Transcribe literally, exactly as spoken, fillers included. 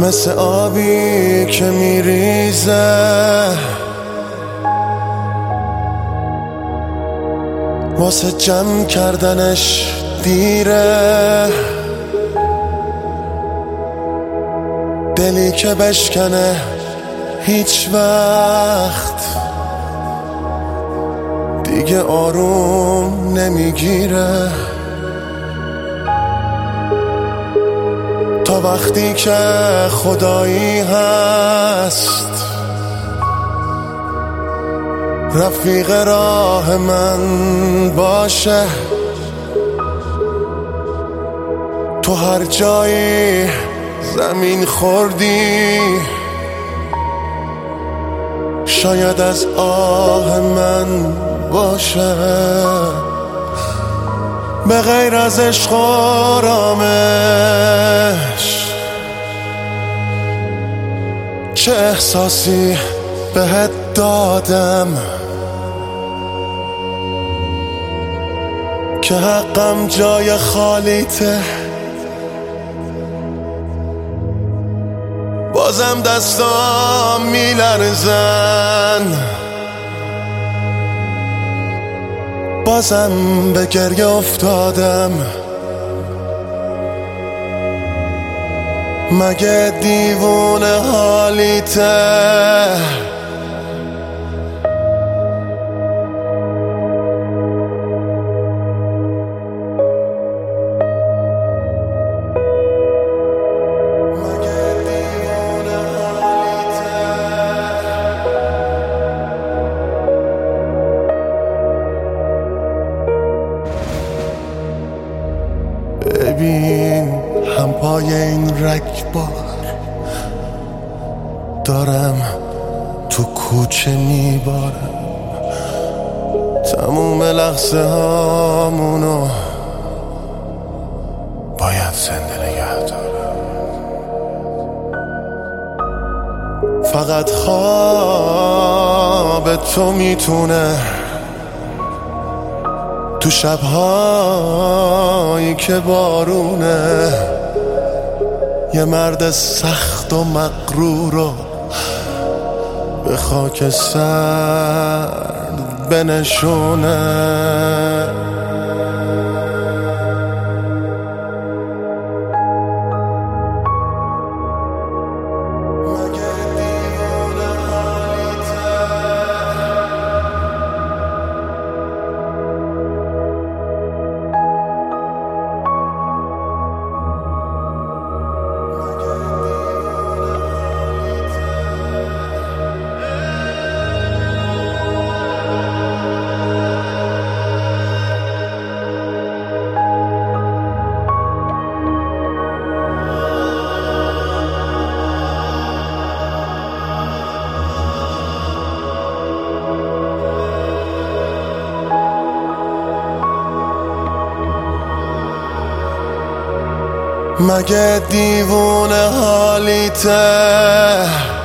مثل آبی که میریزه واسه جمع کردنش دیره، دلی که بشکنه هیچ وقت دیگه آروم نمیگیره. تا وقتی که خدایی هست رفیق راه من باشه، تو هر جایی زمین خوردی شاید از آه من باشه. به غیر از عشق و آرامش چه احساسی بهت دادم که حقم جای خالیته؟ بازم دستام میلرزن، بازم به گریه افتادم. مگه دیوونه حالیته؟ ببین هم پای این رگبار دارم تو کوچه میبارم، تموم لحظه هامونو باید زنده نگه دارم. فقط خواب تو میتونه تو شبهایی که بارونه یه مرد سخت و مغرور رو به خاک سرد بنشونه. مگه دیوونه حالیته؟